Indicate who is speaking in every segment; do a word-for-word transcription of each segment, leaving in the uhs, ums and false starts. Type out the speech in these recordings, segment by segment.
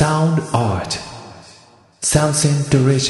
Speaker 1: Sound art. Something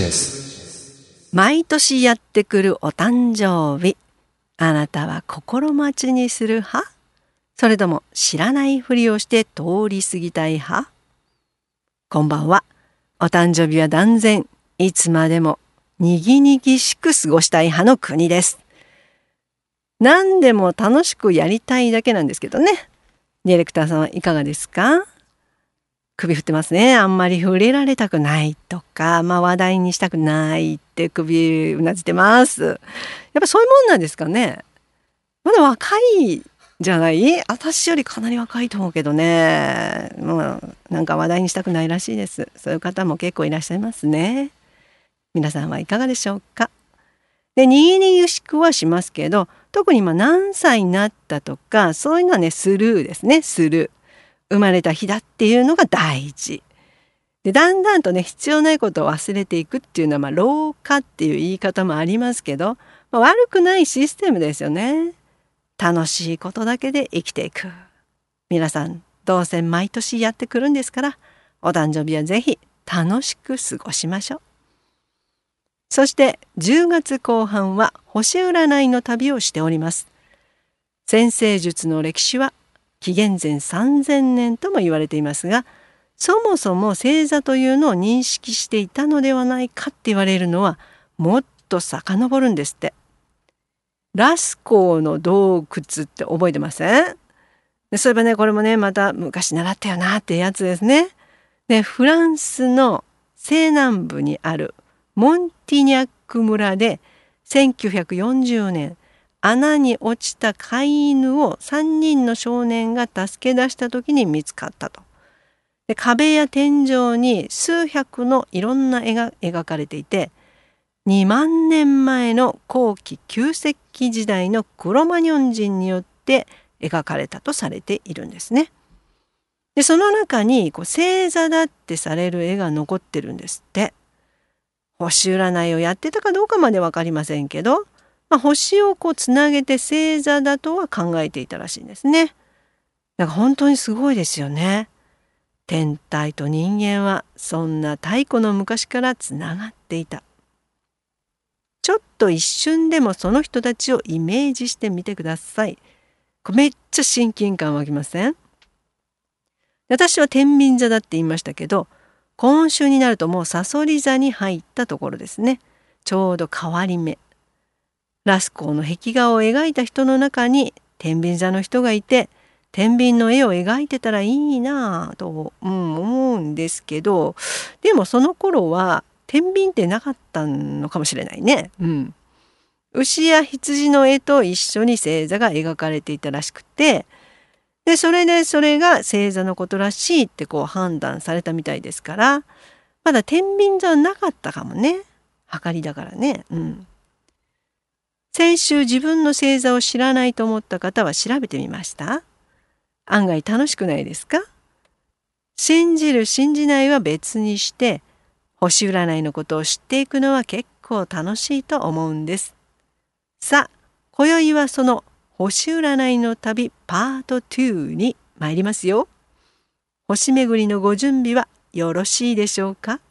Speaker 1: delicious.
Speaker 2: 毎年やってくるお誕生日。あなたは心待ちにする派？それとも知らないふりをして通り過ぎたい派？こんばんは。お誕生日は断然いつまでもにぎにぎしく過ごしたい派の国です。何でも楽しくやりたいだけなんですけどね。ディレクターさんはいかがですか？首振ってますね。あんまり触れられたくないとか、まあ話題にしたくないって首うなずいてます。やっぱそういうもんなんですかね。まだ若いじゃない？私よりかなり若いと思うけどね。もうなんか話題にしたくないらしいです。そういう方も結構いらっしゃいますね。皆さんはいかがでしょうか。で、にぎにぎしくはしますけど、特にまあ何歳になったとか、そういうのはね、スルーですね、スルー。生まれた日だっていうのが大事。で、だんだんとね、必要ないことを忘れていくっていうのは、まあ、老化っていう言い方もありますけど、まあ、悪くないシステムですよね。楽しいことだけで生きていく。皆さん、どうせ毎年やってくるんですから、お誕生日はぜひ楽しく過ごしましょう。そしてじゅうがつこう半は星占いの旅をしております。占星術の歴史は紀元前さんぜんねんとも言われていますが、そもそも星座というのを認識していたのではないかって言われるのはもっと遡るんですって。ラスコーの洞窟って覚えてません？でそういえばね、これもね、また昔習ったよなってやつですね。で、フランスの西南部にあるモンティニャック村でせんきゅうひゃくよんじゅうねん、穴に落ちた飼い犬をさんにんの少年が助け出した時に見つかったと。で、壁や天井に数百のいろんな絵が描かれていて、にまんねんまえの後期旧石器時代のクロマニョン人によって描かれたとされているんですね。で、その中にこう星座だってされる絵が残ってるんですって。星占いをやってたかどうかまで分かりませんけど、まあ、星をこうつなげて星座だとは考えていたらしいんですね。なんか本当にすごいですよね。天体と人間はそんな太古の昔からつながっていた。ちょっと一瞬でもその人たちをイメージしてみてください。めっちゃ親近感湧きません？私は天秤座だって言いましたけど、今週になるともうさそり座に入ったところですね。ちょうど変わり目。ラスコーの壁画を描いた人の中に天秤座の人がいて、天秤の絵を描いてたらいいなぁと、うん、思うんですけど、でもその頃は天秤ってなかったのかもしれないね。うん、牛や羊の絵と一緒に星座が描かれていたらしくて、でそれでそれが星座のことらしいってこう判断されたみたいですから、まだ天秤座はなかったかもね。はかりだからね。うん。先週自分の星座を知らないと思った方は調べてみました？案外楽しくないですか？信じる信じないは別にして、星占いのことを知っていくのは結構楽しいと思うんです。さあ、今宵はその星占いの旅パートにに参りますよ。星巡りのご準備はよろしいでしょうか？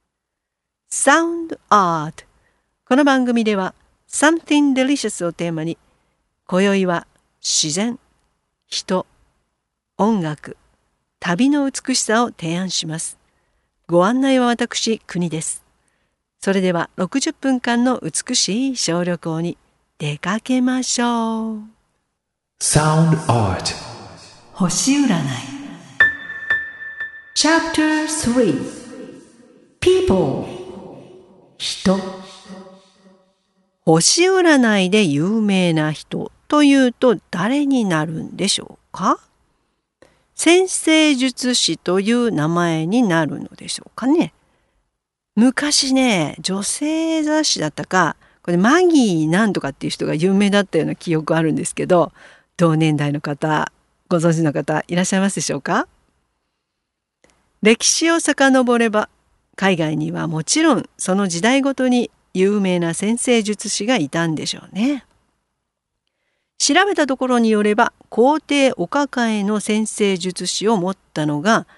Speaker 2: Sound Art。 この番組ではSomething Delicious をテーマに、今宵は自然、人、音楽、旅の美しさを提案します。ご案内は私、国です。それではろくじゅっぷんかんの美しい小旅行に出かけましょう。
Speaker 1: Sound art.
Speaker 2: 星占い チャプタースリー People 人。星占いで有名な人というと誰になるんでしょうか？占星術師という名前になるのでしょうかね。昔ね、女性雑誌だったか、これマギーなんとかっていう人が有名だったような記憶あるんですけど、同年代の方、ご存知の方いらっしゃいますでしょうか？歴史を遡れば、海外にはもちろんその時代ごとに有名な占星術師がいたんでしょうね。調べたところによれば、皇帝お抱えの占星術師を持ったのが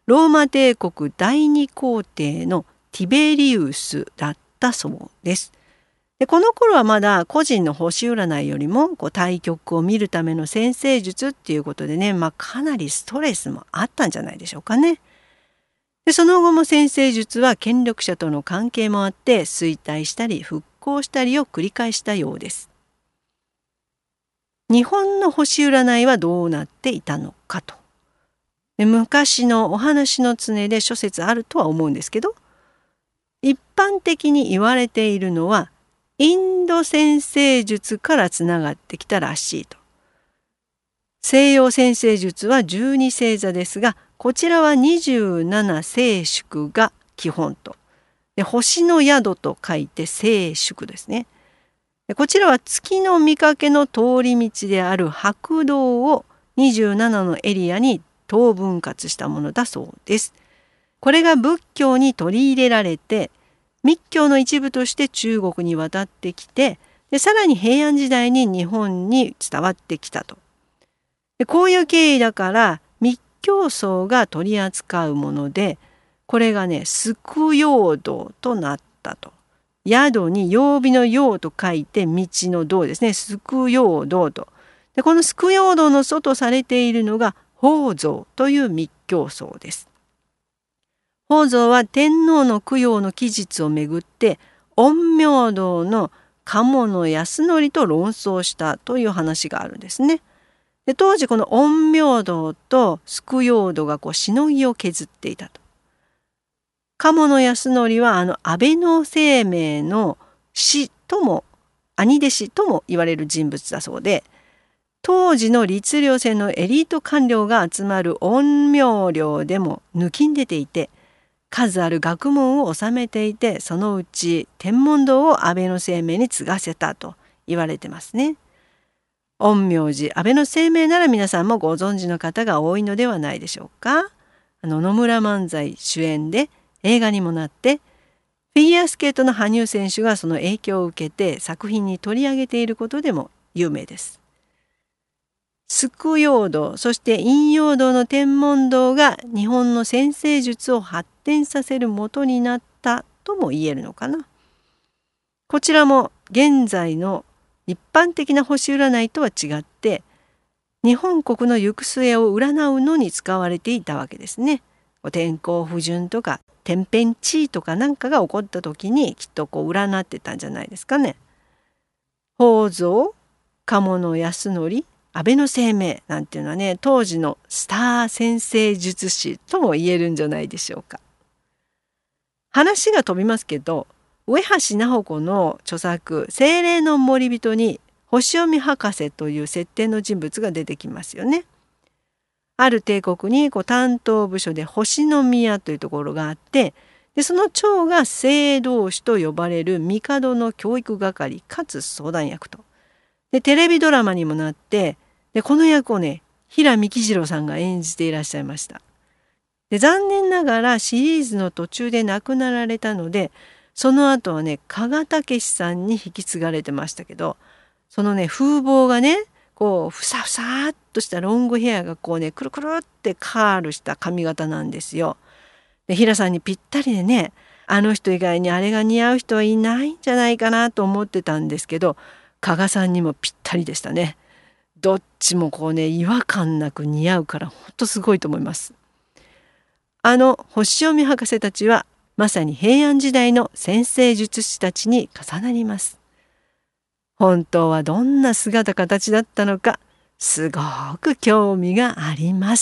Speaker 2: ローマ帝国第二皇帝のティベリウスだったそうです。でこの頃はまだ個人の星占いよりもこう対局を見るための占星術っていうことでね、まあ、かなりストレスもあったんじゃないでしょうかね。でその後も占星術は権力者との関係もあって衰退したり復興したりを繰り返したようです。日本の星占いはどうなっていたのかと。で昔のお話の常で諸説あるとは思うんですけど、一般的に言われているのはインド占星術からつながってきたらしいと。西洋占星術はじゅうに星座ですが、こちらはにじゅうなな星宿が基本と。で星の宿と書いて星宿ですね。でこちらは月の見かけの通り道である白道をにじゅうななのエリアに等分割したものだそうです。これが仏教に取り入れられて、密教の一部として中国に渡ってきて、でさらに平安時代に日本に伝わってきたと。でこういう経緯だから密教僧が取り扱うもので、これがね宿陽道となったと。宿に曜日の陽と書いて道の道ですね。宿陽道と。でこの宿陽道の祖とされているのが法蔵という密教僧です。法蔵は天皇の供養の期日をめぐって陰陽道の鴨の康則と論争したという話があるんですね。で当時この陰陽道と宿陽道がこうしのぎを削っていたと。鴨の康則はあの安倍晴明の師とも兄弟子とも言われる人物だそうで、当時の律令制のエリート官僚が集まる陰陽寮でも抜きん出ていて、数ある学問を治めていて、そのうち天文道を安倍晴明に継がせたと言われてますね。陰陽師安倍晴明なら皆さんもご存知の方が多いのではないでしょうか。あの野村萬斎主演で映画にもなって、フィギュアスケートの羽生選手がその影響を受けて作品に取り上げていることでも有名です。宿陽道、そして陰陽道の天文道が日本の占星術を発展させる元になったとも言えるのかな。こちらも現在の一般的な星占いとは違って、日本国の行く末を占うのに使われていたわけですね。天候不順とか天変地異とかなんかが起こった時にきっとこう占ってたんじゃないですかね。法蔵、鴨の康則、安倍晴明なんていうのはね、当時のスター占星術師とも言えるんじゃないでしょうか。話が飛びますけど、上橋直子の著作「精霊の守人」に星読み博士という設定の人物が出てきますよね。ある帝国にこう担当部署で星宮というところがあって、でその長が聖導師と呼ばれる帝の教育係かつ相談役と。でテレビドラマにもなって、でこの役をね平幹二郎さんが演じていらっしゃいました。で残念ながらシリーズの途中で亡くなられたので、その後はね加賀武さんに引き継がれてましたけど、そのね風貌がねこうふさふさっとしたロングヘアがこうねくるくるってカールした髪型なんですよ。で平さんにぴったりでね、あの人以外にあれが似合う人はいないんじゃないかなと思ってたんですけど、加賀さんにもぴったりでしたね。どっちもこうね違和感なく似合うからほんとすごいと思います。あの星読み博士たちはまさに平安時代の占星術師たちに重なります。本当はどんな姿形だったのか、すごく興味があります。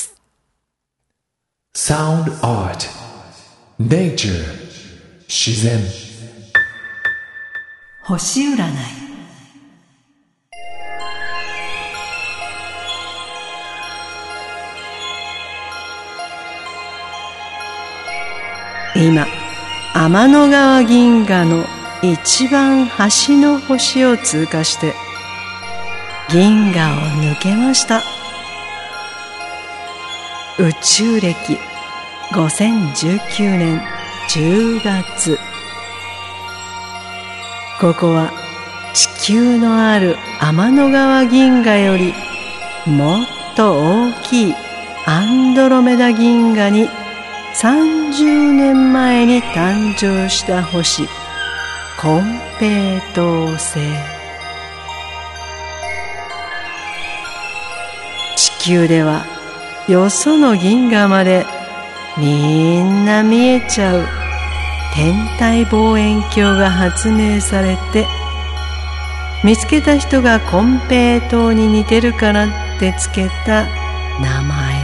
Speaker 1: Sound Art Nature 自然
Speaker 2: 星占い。今天の川銀河の一番端の星を通過して銀河を抜けました。宇宙暦ごせんじゅうきゅうねんじゅうがつ、ここは地球のある天の川銀河よりもっと大きいアンドロメダ銀河にさんじゅうねんまえに誕生した星、金平糖星。地球ではよその銀河までみんな見えちゃう天体望遠鏡が発明されて、見つけた人が金平糖に似てるからってつけた名前。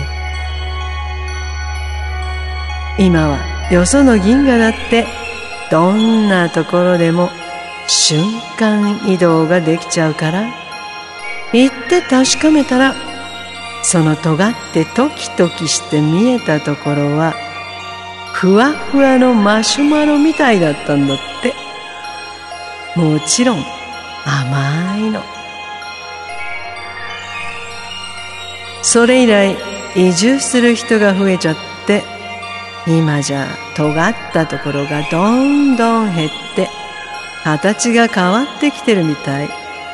Speaker 2: 今はよその銀河だってどんなところでも瞬間移動ができちゃうから、行って確かめたら、その尖ってトキトキして見えたところはふわふわのマシュマロみたいだったんだって。もちろん甘いの。それ以来移住する人が増えちゃって、今じゃ尖ったところがどんどん減って形が変わってきてるみたい。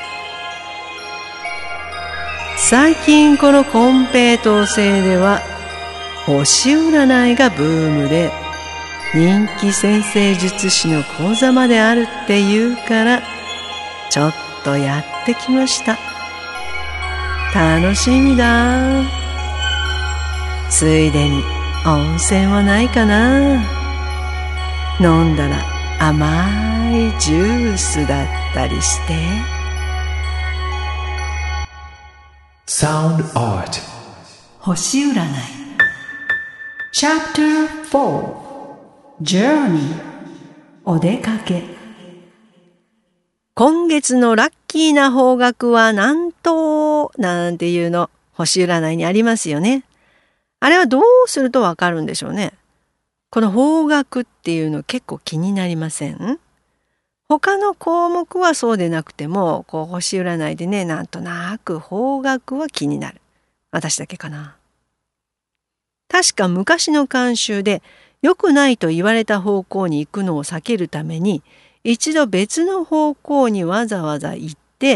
Speaker 2: 最近この金平糖星では星占いがブームで、人気占星術師の講座まであるっていうから、ちょっとやってきました。楽しみだ。ついでに温泉はないかな。飲んだら甘いジュースだったりして。
Speaker 1: Sound Art
Speaker 3: 星占い チャプターフォー Journey お出かけ。
Speaker 2: 今月のラッキーな方角は南東なんていうの星占いにありますよね。あれはどうするとわかるんでしょうね。この方角っていうの結構気になりません？他の項目はそうでなくても、こう星占いでね、なんとなく方角は気になる。私だけかな。確か昔の慣習で、良くないと言われた方向に行くのを避けるために、一度別の方向にわざわざ行って、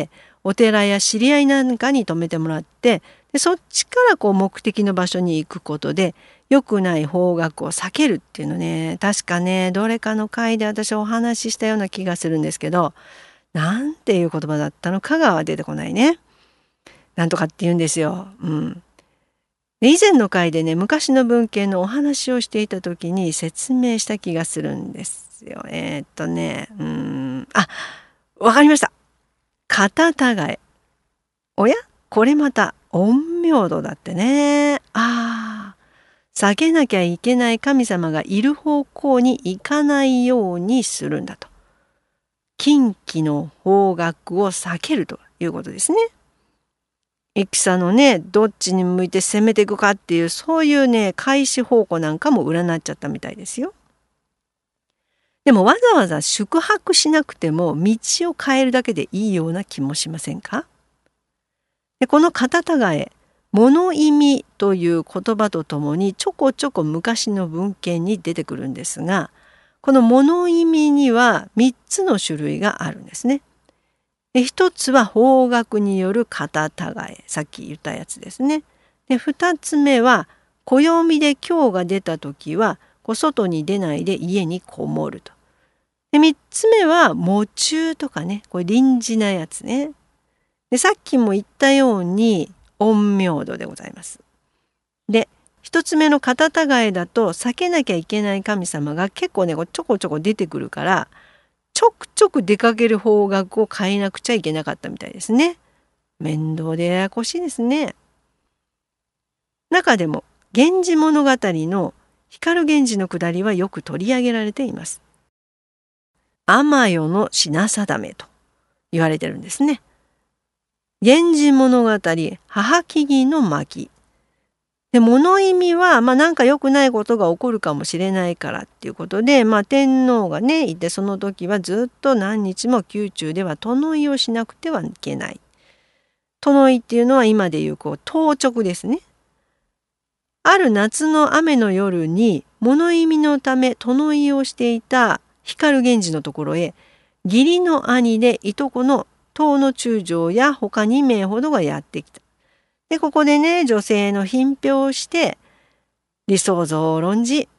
Speaker 2: お寺や知り合いなんかに泊めてもらって、でそっちからこう目的の場所に行くことで、良くない方角を避けるっていうのね、確かね、どれかの回で私お話ししたような気がするんですけど、なんていう言葉だったのかが出てこないね。なんとかって言うんですよ。うん。で以前の回でね、昔の文献のお話をしていた時に説明した気がするんですよ。えー、っとね、うーん、あ、わかりました。肩違え。おや？これまた陰陽道だってね。ああ。避けなきゃいけない神様がいる方向に行かないようにするんだと。近畿の方角を避けるということですね。戦のね、どっちに向いて攻めていくかっていう、そういうね、開始方向なんかも占っちゃったみたいですよ。でもわざわざ宿泊しなくても道を変えるだけでいいような気もしませんか？でこの肩違え、物意味という言葉とともにちょこちょこ昔の文献に出てくるんですが、この物意味にはみっつの種類があるんですね。でひとつは方角による肩違え、さっき言ったやつですね。でふたつめは暦で今日が出た時はこう外に出ないで家にこもると。でみっつめは喪中とかね、これ臨時なやつね。でさっきも言ったように陰陽道でございます。で一つ目の肩違えだと避けなきゃいけない神様が結構ねこうちょこちょこ出てくるから、ちょくちょく出かける方角を変えなくちゃいけなかったみたいですね。面倒でややこしいですね。中でも源氏物語の光源氏のくだりはよく取り上げられています。天代の品定めと言われてるんですね。源氏物語母木々の巻で、物意味はまあなんか良くないことが起こるかもしれないからっていうことで、まあ天皇がねいて、その時はずっと何日も宮中では殿居をしなくてはいけない。殿居っていうのは今でいうこう当直ですね。ある夏の雨の夜に物意味のため殿居をしていた光源氏のところへ、義理の兄でいとこの東の中将や他に名ほどがやってきた。でここでね女性の品評をして理想像を論じ、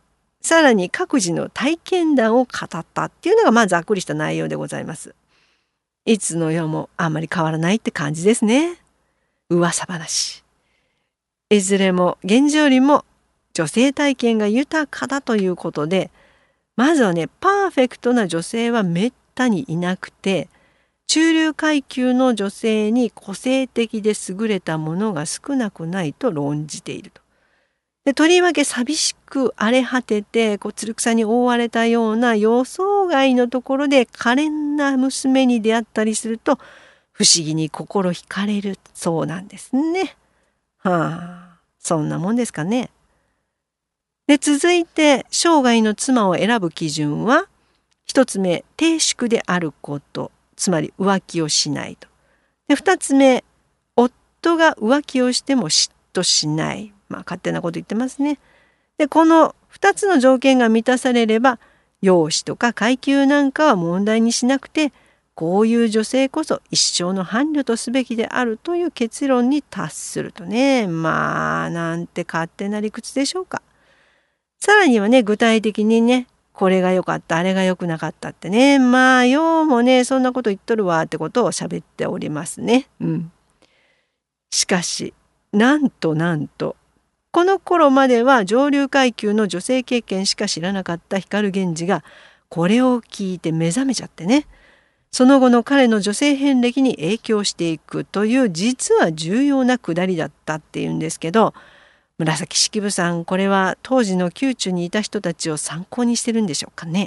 Speaker 2: さらに各自の体験談を語ったっていうのがまあざっくりした内容でございます。いつの世もあんまり変わらないって感じですね。噂話。いずれも現状よりも女性体験が豊かだということで、まずはね、パーフェクトな女性はめったにいなくて、中流階級の女性に個性的で優れたものが少なくないと論じていると。で、とりわけ寂しく荒れ果てて、こう、つる草に覆われたような予想外のところで可憐な娘に出会ったりすると、不思議に心惹かれるそうなんですね。はあ、そんなもんですかね。で、続いて、生涯の妻を選ぶ基準は、一つ目、貞淑であること、つまり浮気をしないと。で、二つ目、夫が浮気をしても嫉妬しない。まあ、勝手なこと言ってますね。で、この二つの条件が満たされれば、容姿とか階級なんかは問題にしなくて、こういう女性こそ一生の伴侶とすべきであるという結論に達するとね。まあ、なんて勝手な理屈でしょうか。さらにはね、具体的にね、これが良かった、あれが良くなかったってね。まあ、ようもね、そんなこと言っとるわってことを喋っておりますね。うん。しかし、なんとなんと、この頃までは上流階級の女性経験しか知らなかった光源氏が、これを聞いて目覚めちゃってね。その後の彼の女性遍歴に影響していくという実は重要なくだりだったっていうんですけど、紫式部さん、これは当時の宮中にいた人たちを参考にしてるんでしょうかね。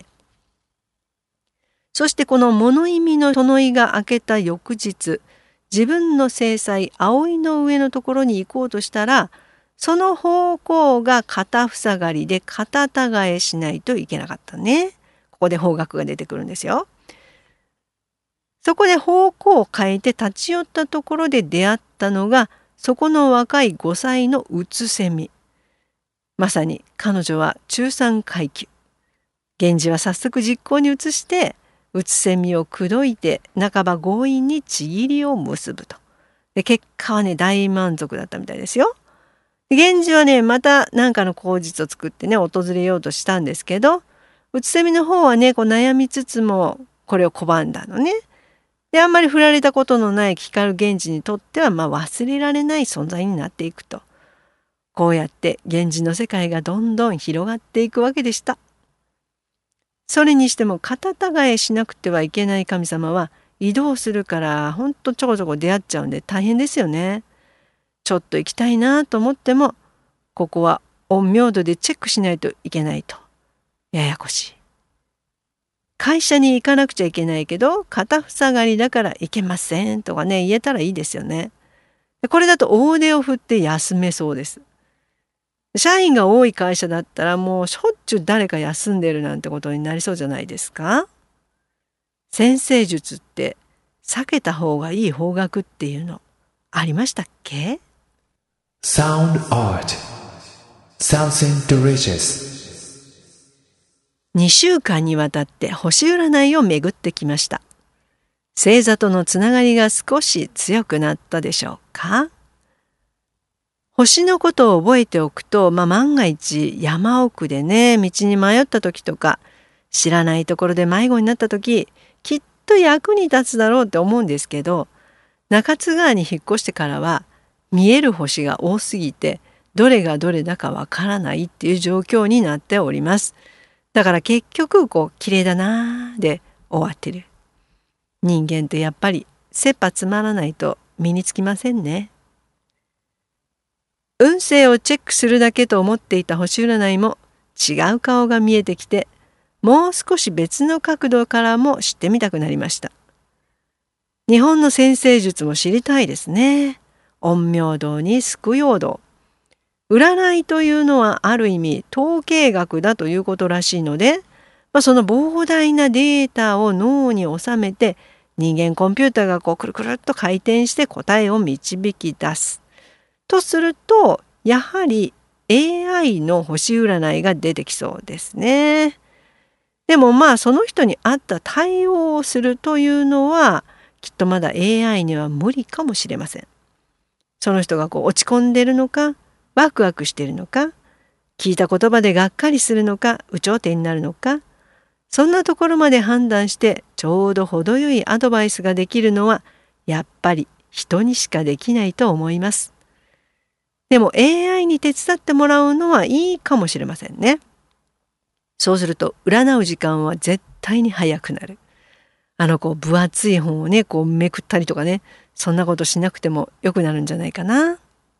Speaker 2: そしてこの物意味の殿井が明けた翌日、自分の正妻葵の上のところに行こうとしたら、その方向が肩塞がりで肩違えしないといけなかったね。ここで方角が出てくるんですよ。そこで方向を変えて立ち寄ったところで出会ったのが、そこの若いごさいのうつせみ。まさに彼女は中産階級。源氏は早速実行に移して、うつせみを口説いて半ば強引にちぎりを結ぶと。で、結果はね、大満足だったみたいですよ。源氏はね、また何かの口実を作ってね、訪れようとしたんですけど、うつせみの方はね、こう悩みつつもこれを拒んだのね。で、あんまり振られたことのない光源氏にとっては、まあ忘れられない存在になっていくと。こうやって源氏の世界がどんどん広がっていくわけでした。それにしても肩違えしなくてはいけない神様は移動するからほんとちょこちょこ出会っちゃうんで大変ですよね。ちょっと行きたいなと思っても、ここは陰陽道でチェックしないといけないと。ややこしい。会社に行かなくちゃいけないけど、肩塞がりだから行けませんとかね、言えたらいいですよね。これだと大手を振って休めそうです。社員が多い会社だったらもうしょっちゅう誰か休んでるなんてことになりそうじゃないですか。占星術って避けた方がいい方角っていうのありましたっけ？
Speaker 1: Sound art. Something delicious.
Speaker 2: にしゅうかんにわたって星占いを巡ってきました。星座とのつながりが少し強くなったでしょうか？星のことを覚えておくと、まあ、万が一山奥でね、道に迷った時とか、知らないところで迷子になった時、きっと役に立つだろうって思うんですけど、中津川に引っ越してからは、見える星が多すぎて、どれがどれだかわからないっていう状況になっております。だから結局、こう、綺麗だなーで終わってる。人間ってやっぱり、切羽詰まらないと身につきませんね。運勢をチェックするだけと思っていた星占いも違う顔が見えてきて、もう少し別の角度からも知ってみたくなりました。日本の占星術も知りたいですね。陰陽道に救陽道。占いというのはある意味統計学だということらしいので、まあ、その膨大なデータを脳に収めて人間コンピューターがこうくるくるっと回転して答えを導き出す。とすると、やはり エーアイ の星占いが出てきそうですね。でもまあその人に合った対応をするというのはきっとまだ エーアイ には無理かもしれません。その人がこう落ち込んでるのか、ワクワクしてるのか、 聞いた言葉でがっかりするのか、有頂天になるのか、そんなところまで判断してちょうど程よいアドバイスができるのはやっぱり人にしかできないと思います。でも エーアイ に手伝ってもらうのはいいかもしれませんね。そうすると占う時間は絶対に早くなる。あのこう分厚い本をねこうめくったりとかね、そんなことしなくてもよくなるんじゃないかな。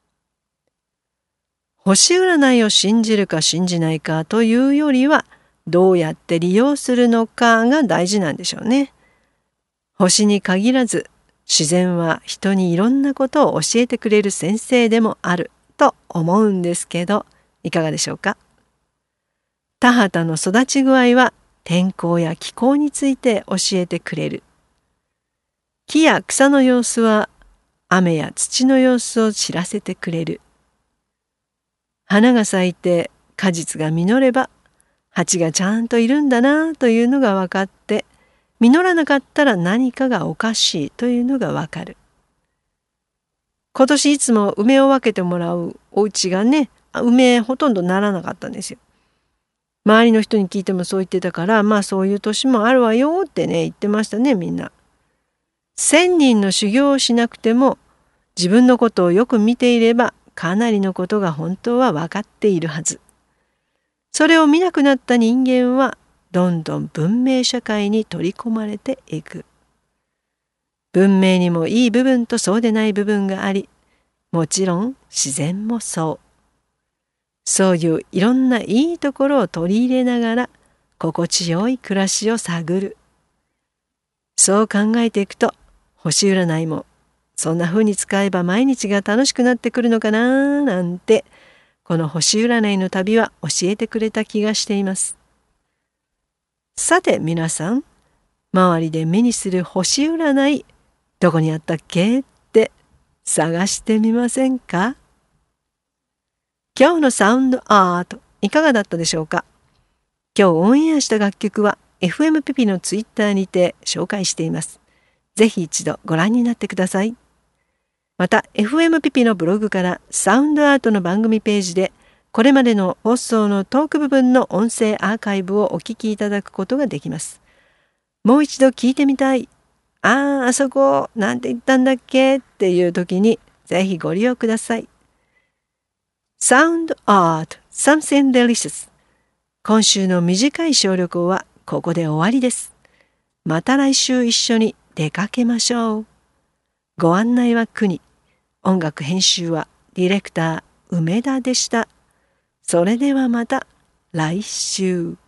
Speaker 2: 星占いを信じるか信じないかというよりは、どうやって利用するのかが大事なんでしょうね。星に限らず、自然は人にいろんなことを教えてくれる先生でもあると思うんですけど、いかがでしょうか。田畑の育ち具合は天候や気候について教えてくれる。木や草の様子は雨や土の様子を知らせてくれる。花が咲いて果実が実れば、蜂がちゃんといるんだなというのが分かって、実らなかったら何かがおかしいというのが分かる。今年いつも梅を分けてもらうお家がね、梅ほとんどならなかったんですよ。周りの人に聞いてもそう言ってたから、まあそういう年もあるわよってね言ってましたね、みんな。千人の修行をしなくても自分のことをよく見ていればかなりのことが本当は分かっているはず。それを見なくなった人間はどんどん文明社会に取り込まれていく。文明にもいい部分とそうでない部分があり、もちろん自然もそう。そういういろんないいところを取り入れながら心地よい暮らしを探る。そう考えていくと、星占いもそんな風に使えば毎日が楽しくなってくるのかななんて、この星占いの旅は教えてくれた気がしています。さて皆さん、周りで目にする星占い、どこにあったっけって探してみませんか？今日のサウンドアートいかがだったでしょうか？今日オンエアした楽曲は エフエム ピピのツイッターにて紹介しています。ぜひ一度ご覧になってください。また エフエム ピピのブログからサウンドアートの番組ページでこれまでの放送のトーク部分の音声アーカイブをお聞きいただくことができます。もう一度聞いてみたい。ああ、あそこなんて言ったんだっけっていう時にぜひご利用ください。Sound Art Something Delicious。今週の短い小旅行はここで終わりです。また来週一緒に出かけましょう。ご案内は国、音楽編集はディレクター梅田でした。それではまた来週。